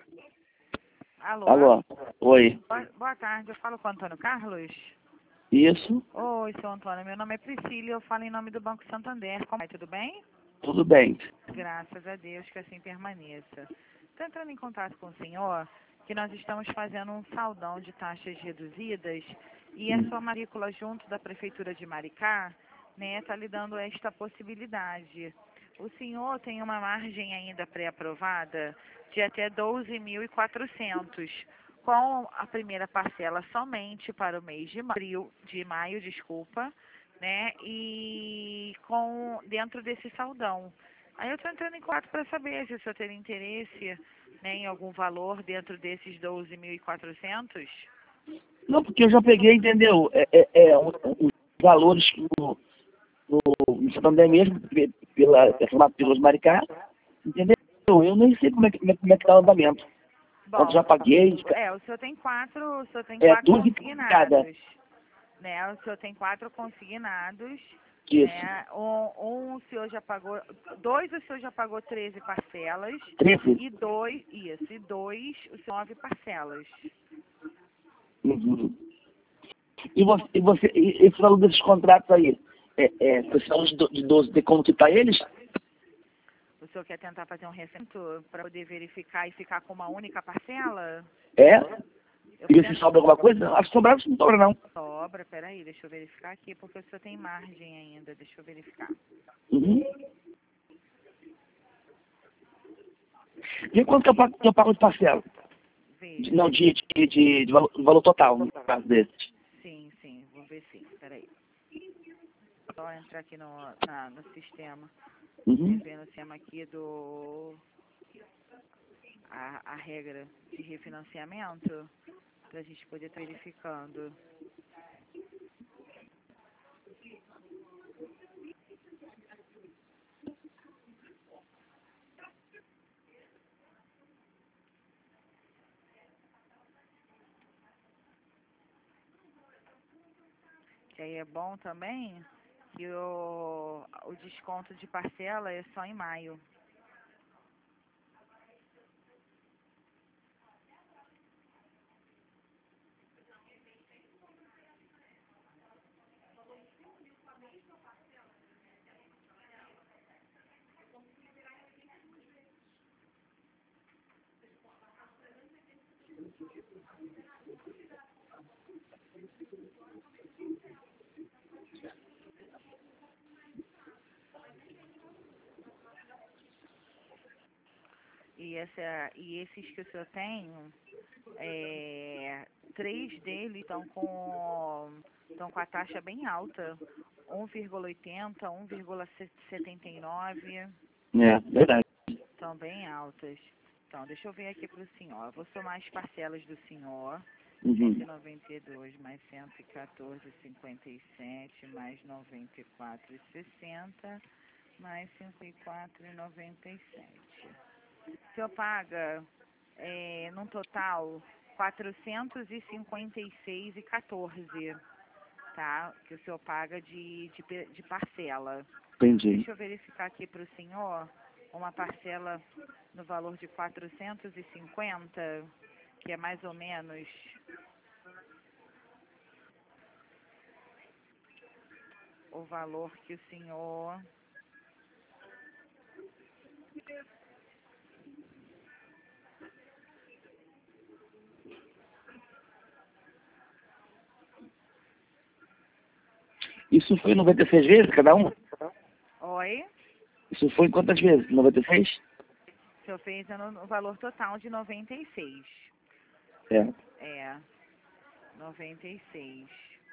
Alô? Alô? Oi. Boa tarde, eu falo com o Antônio Carlos? Isso? Oi, seu Antônio, meu nome é Priscila e eu falo em nome do Banco Santander. Como vai, tudo bem? Tudo bem. Graças a Deus que assim permaneça. Estou entrando em contato com o senhor que nós estamos fazendo um saldão de taxas reduzidas e a sua matrícula junto da Prefeitura de Maricá, né, está lhe dando esta possibilidade. O senhor tem uma margem ainda pré-aprovada de até 12.400, com a primeira parcela somente para o mês de maio, desculpa, né, e com dentro desse saldão. Aí eu estou entrando em contato para saber se o senhor tem interesse, né, em algum valor dentro desses 12.400. Não, porque eu já peguei, entendeu? Os valores que no Santander mesmo, pelos Maricá, entendeu? Eu nem sei como é que tá o andamento. Quanto já Bom, paguei, o senhor tem quatro duas de cada. consignados, né? O senhor tem 4 consignados, Isso. né? O senhor já pagou, 2 o senhor já pagou 13 parcelas 13? e 2 o senhor 9 parcelas. Uhum. E esse valor desses contratos aí, esse valor de 12, tem como quitar eles? O senhor quer tentar fazer um recento para poder verificar e ficar com uma única parcela? É? Eu E vou ver se sobra alguma coisa? Acho que sobrar não sobra, não. sobra, peraí, deixa eu verificar aqui, porque o senhor tem margem ainda, deixa eu verificar. Uhum. E quanto que eu pago de parcela? Veja, Não, de valor total, no caso desses. sim, vou ver sim, peraí. Só entrar aqui no sistema, Uhum. ver no sistema aqui a regra de refinanciamento, para a gente poder estar verificando. Que aí é bom também que o desconto de parcela é só em maio. E esses que o senhor tem, 3 deles estão com a taxa bem alta, 1,80, 1,79, É, verdade. estão bem altas. Então, deixa eu ver aqui para o senhor. Eu vou somar as parcelas do senhor. Uhum. 192 mais 114,57 mais 94,60 mais 54,97. O senhor paga, num total, 456,14, tá? Que o senhor paga de parcela. Entendi. Deixa eu verificar aqui para o senhor uma parcela no valor de 450, que é mais ou menos o valor que o senhor... Isso foi 96 vezes cada uma? Oi? Isso foi quantas vezes? 96? O senhor fez no valor total de 96. É. 96.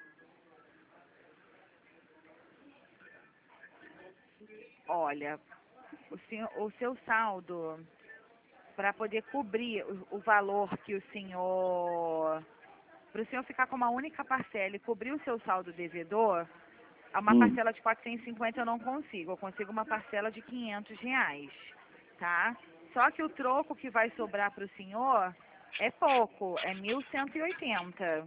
Olha, o seu saldo, para poder cobrir o valor que o senhor... Para o senhor ficar com uma única parcela e cobrir o seu saldo devedor, uma parcela de 450 eu não consigo. Eu consigo uma parcela de R$ 500, tá? Só que o troco que vai sobrar para o senhor é pouco, é 1.180.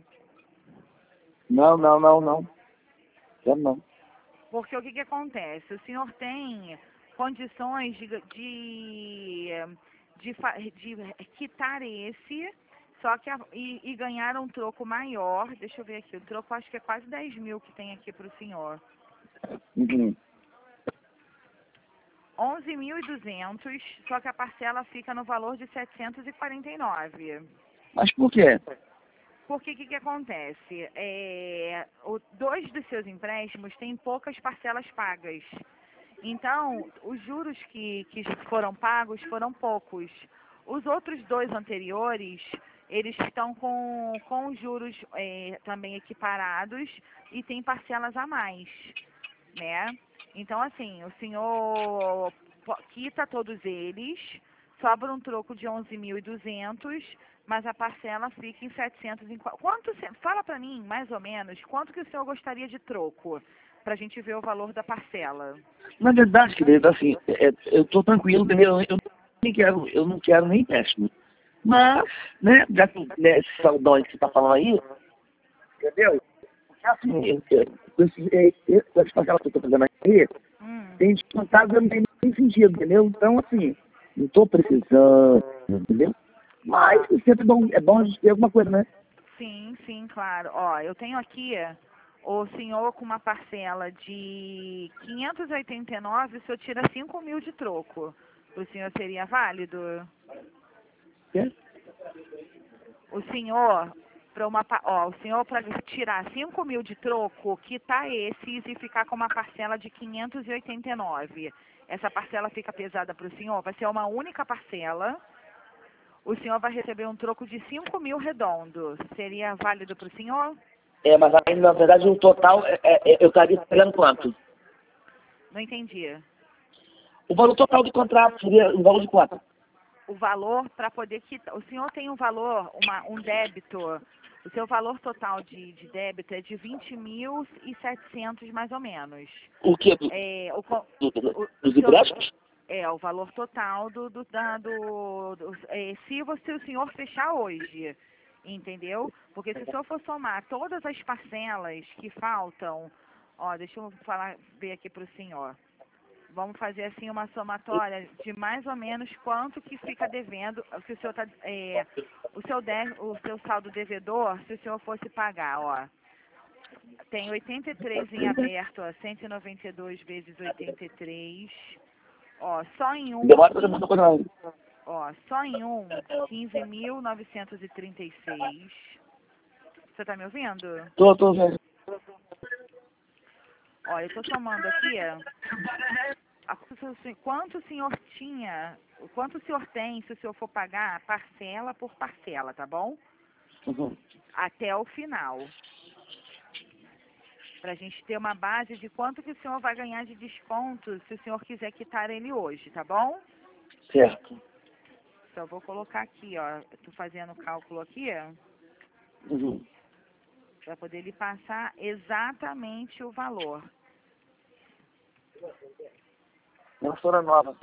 Não. Já não. Porque o que acontece? O senhor tem condições de quitar esse, só que e ganhar um troco maior. Deixa eu ver aqui, o troco acho que é quase 10 mil que tem aqui para o senhor. Uhum. 11.200, só que a parcela fica no valor de 749. Mas por quê? Porque o que acontece? Dois dos seus empréstimos têm poucas parcelas pagas. Então, os juros que foram pagos foram poucos. Os outros dois anteriores, eles estão com os juros também equiparados e tem parcelas a mais, né? Então, assim, o senhor quita todos eles, sobra um troco de 11.200, mas a parcela fica em 750. Fala para mim, mais ou menos, quanto que o senhor gostaria de troco, para a gente ver o valor da parcela? Na verdade, querido, assim, eu tô tranquilo, entendeu? Eu não quero nem empréstimo. Mas, né, já que né, esse saldão aí que você tá falando aí, entendeu? Assim, com essa parcela que eu tô fazendo aqui, tem descontado, não tem nem sentido, entendeu? Então, assim, não tô precisando, entendeu? Mas sempre é bom a gente ter alguma coisa, né? Sim, sim, claro. Ó, eu tenho aqui o senhor com uma parcela de 589, o senhor tira 5 mil de troco. O senhor seria válido? É? O senhor, o senhor para tirar 5 mil de troco, quitar esses e ficar com uma parcela de 589. Essa parcela fica pesada para o senhor, vai ser uma única parcela. O senhor vai receber um troco de 5 mil redondo. Seria válido para o senhor? Mas aí, na verdade, o total, eu estaria pagando quanto? Não entendi. O valor total do contrato seria o valor de quanto? O valor para poder quitar. O senhor tem um valor, um débito. O seu valor total de débito é de 20.700 mais ou menos. O quê? Dos empréstimos? O valor total se o senhor fechar hoje, entendeu? Porque se o senhor for somar todas as parcelas que faltam, ó, deixa eu ver aqui para o senhor. Vamos fazer assim uma somatória de mais ou menos quanto que fica devendo, se o senhor tá, o seu saldo devedor, se o senhor fosse pagar, ó. Tem 83 em aberto, ó, 192 vezes 83. Ó, só em um. Demora para muita coisa não. Ó, só em um, 15.936. Você tá me ouvindo? Tô vendo. Ó, eu tô somando aqui, quanto o senhor tinha, quanto o senhor tem, se o senhor for pagar parcela por parcela, tá bom? Uhum. Até o final. Pra gente ter uma base de quanto que o senhor vai ganhar de desconto se o senhor quiser quitar ele hoje, tá bom? Certo. Só vou colocar aqui, ó. Eu tô fazendo o cálculo aqui, Uhum. para poder lhe passar exatamente o valor. Uma história nova.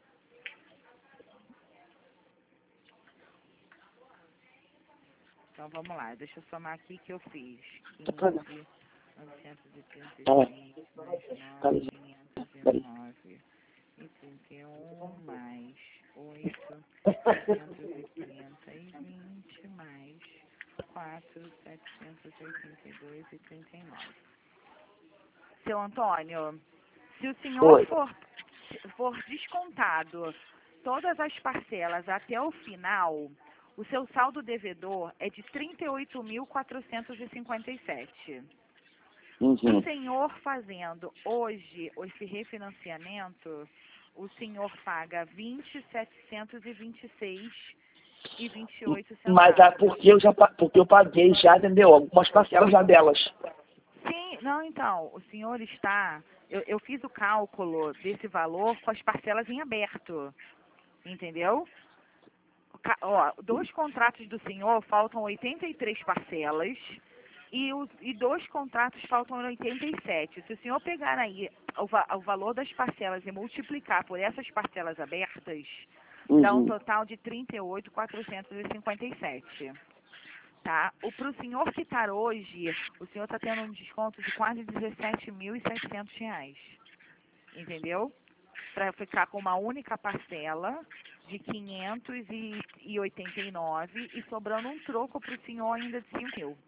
Então vamos lá, deixa eu somar aqui que eu fiz. Tá. 15.936 mais 9.519 e 31 mais 8.330 e 20 mais 4.782 e 39. Seu Antônio, se o senhor Oi. for descontado todas as parcelas até o final, o seu saldo devedor é de 38.457. O Uhum. senhor fazendo hoje esse refinanciamento, o senhor paga 20.726 e 28 Mas centavos. porque eu paguei já, entendeu? Algumas parcelas já delas. Sim, não, então, o senhor está... Eu fiz o cálculo desse valor com as parcelas em aberto, entendeu? Ó, dois contratos do senhor faltam 83 parcelas e dois contratos faltam 87. Se o senhor pegar aí o valor das parcelas e multiplicar por essas parcelas abertas, dá um total de 38.457. Tá? Para o senhor quitar hoje, o senhor está tendo um desconto de quase R$17.700. Entendeu? Para ficar com uma única parcela de 589 e sobrando um troco para o senhor ainda de 5.000.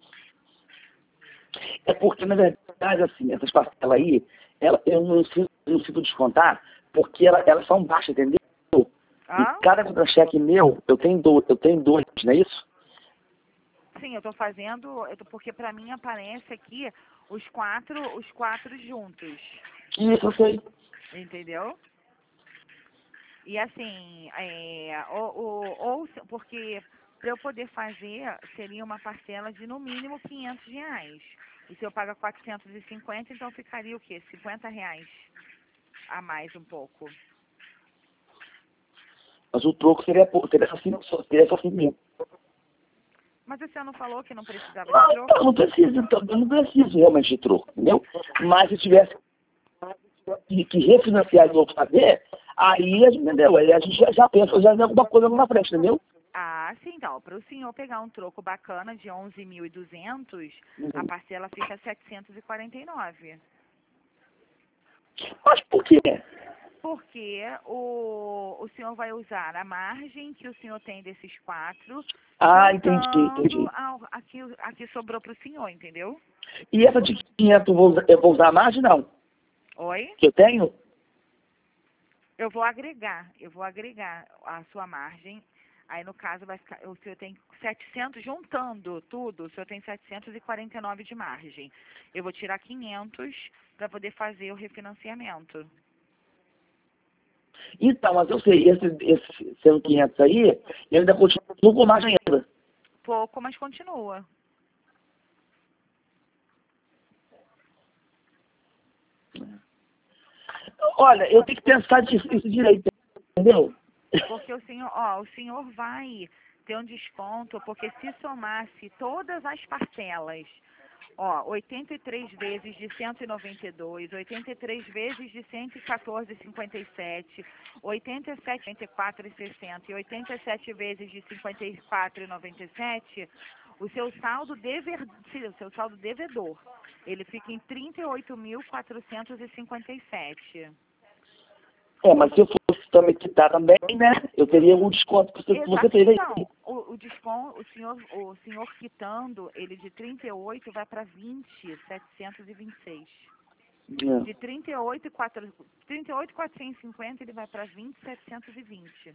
É porque, na verdade, assim, essas parcelas aí, eu não sinto descontar, porque elas são baixas, entendeu? E Ah? cada contra-cheque meu, eu tenho dois, não é isso? Sim, eu estou fazendo, porque para mim aparece aqui os quatro juntos, Isso, eu sei. entendeu? E assim, porque para eu poder fazer, seria uma parcela de no mínimo R$ 500. E se eu pago 450, então ficaria o quê? R$ 50 a mais um pouco. Mas o troco seria só 5.000. Mas o senhor não falou que não precisava de Não, troco? eu não preciso realmente de troco, entendeu? Mas se tivesse que refinanciar de novo fazer, aí, entendeu? Aí a gente já pensa já em alguma coisa lá na frente, entendeu? Ah, sim, então, para o senhor pegar um troco bacana de 11.200, a Uhum. parcela fica 749. Mas por quê? Porque o senhor vai usar a margem que o senhor tem desses quatro, Ah, juntando entendi. a que sobrou para o senhor, entendeu? E essa de 500 eu vou usar a margem, não? Oi? Que eu tenho? Eu vou agregar a sua margem. Aí, no caso, vai ficar, o senhor tem 700, juntando tudo, o senhor tem 749 de margem. Eu vou tirar 500 para poder fazer o refinanciamento. Então, mas eu sei, esse sendo 500 aí, eu ainda continuo com margem ainda. Pouco, mas continua. Olha, eu tenho que pensar isso direito, entendeu? Porque o senhor vai ter um desconto, porque se somasse todas as parcelas, 83 vezes de 192, 83 vezes de 114,57, 87, 54,60 e 87 vezes de 54,97, o seu saldo devedor, ele fica em 38.457. Mas se eu fosse também quitar também, né? Eu teria um desconto que você Exato. fez aí. Então, o desconto, o senhor quitando ele de 38 vai para 20.726. De É. 38.450 ele vai para 20.720.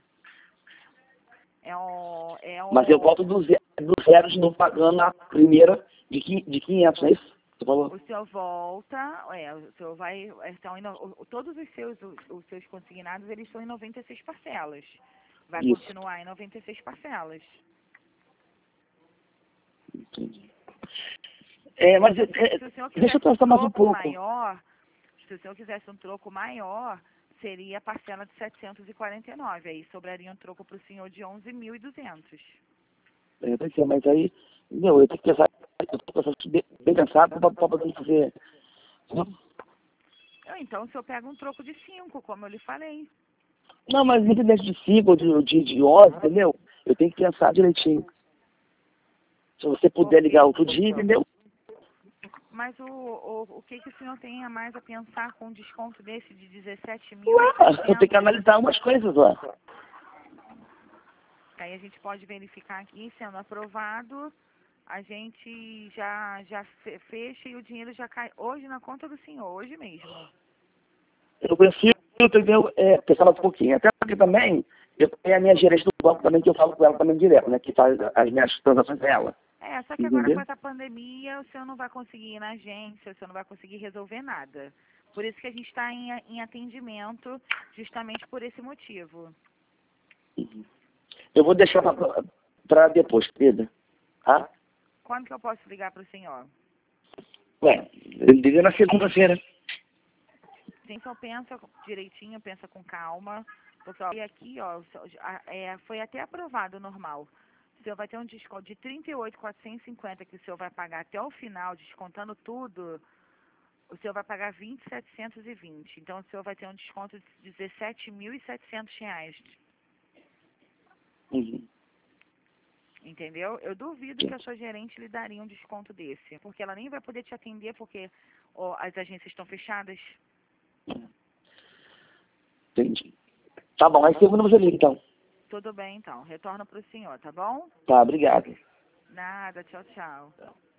É Mas eu o, volto do zero de novo pagando a primeira de 500, não é isso? Você falou? o senhor volta, o senhor vai, todos os seus consignados, eles são em 96 parcelas. Vai Isso. continuar em 96 parcelas. Entendi. Mas Mas se o senhor deixa eu quisesse um pensar mais um troco pouco. maior, se o senhor quisesse um troco maior, seria a parcela de 749. Aí sobraria um troco para o senhor de 11.200. Mas aí, meu, eu tenho que pensar, bem pensado para poder fazer. Então o senhor pega um troco de 5, como eu lhe falei. Não, mas independente de 5 ou de 11, entendeu? Eu tenho que pensar direitinho. Se você puder ligar Porque, outro dia, entendeu? mas o que o senhor tem a mais a pensar com um desconto desse de Eu tenho que 17.700? analisar umas coisas lá. Aí a gente pode verificar aqui, sendo aprovado, a gente já fecha e o dinheiro já cai hoje na conta do senhor, hoje mesmo. Eu prefiro, entendeu? Pensar mais um pouquinho. Até porque também, eu tenho a minha gerente do banco também, que eu falo com ela também direto, né? Que faz as minhas transações dela. Só que agora com Entendeu? essa pandemia, o senhor não vai conseguir ir na agência, o senhor não vai conseguir resolver nada. Por isso que a gente está em atendimento, justamente por esse motivo. Eu vou deixar para depois, Pedro. Tá? Quando que eu posso ligar para o senhor? Ué, ele liga na segunda-feira. Sim, só pensa direitinho, pensa com calma. Porque, e aqui, foi até aprovado o normal. O senhor vai ter um desconto de 38.450 que o senhor vai pagar até o final, descontando tudo, o senhor vai pagar 20.720. Então, o senhor vai ter um desconto de R$ 17.700. Uhum. Entendeu? Eu duvido que a sua gerente lhe daria um desconto desse. Porque ela nem vai poder te atender porque as agências estão fechadas. Entendi. Tá bom, aí segunda você liga, então. Tudo bem, então. Retorno para o senhor, tá bom? Tá, obrigado. Nada, tchau, tchau.